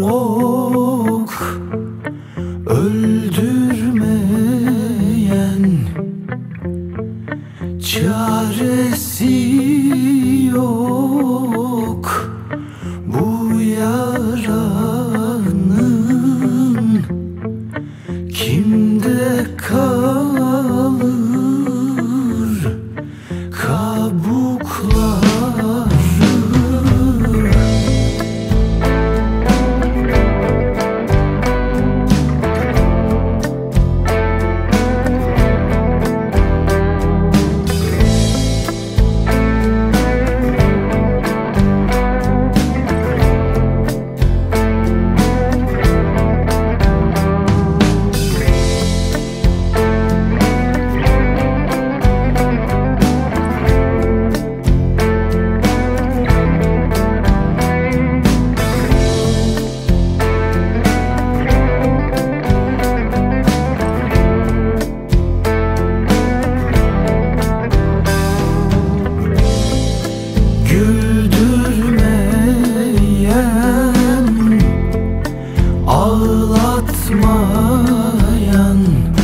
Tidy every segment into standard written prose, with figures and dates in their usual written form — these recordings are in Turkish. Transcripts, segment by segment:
ok öldürmeyen, çaresi yok bu yaranın. Kimde kalır kabukları? Güldürmeyen, ağlatmayan,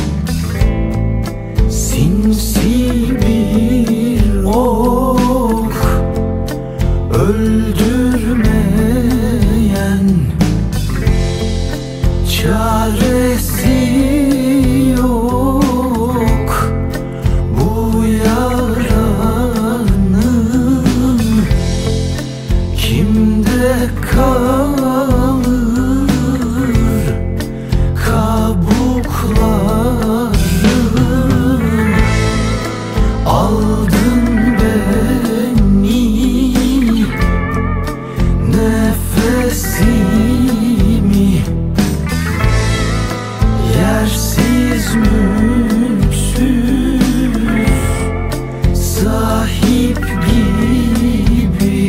sinsi bir ok öldürmeyen, çaresi yok bu yaranın. Kimde kalır kabukları? Aldın beni, nefesimi, yersiz mülksüz sahip gibi.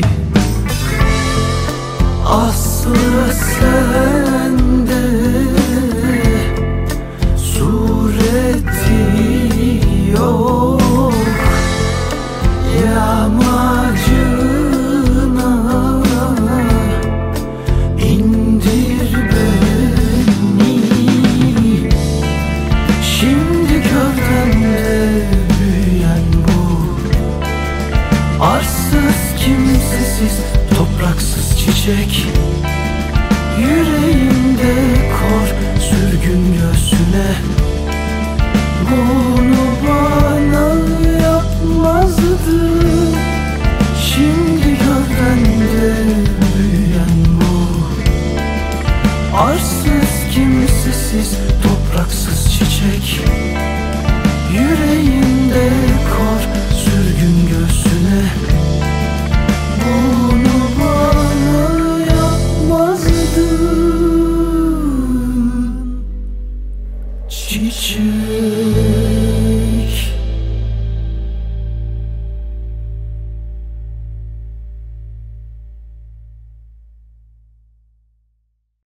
Aslı sende, sureti yok. Yamacına indir beni. Şimdi gövdemde büyüyen bu arsız, kimsesiz, topraksız çiçek. Yüreğimde kor, sürgün göğsüne. Bunu bana yapmazdı. Şimdi gövdemde büyüyen bu arsız, kimsesiz, topraksız çiçek. Yüreğimde kor, sürgün göğsüne. Bunu bana yapmazdın çiçek.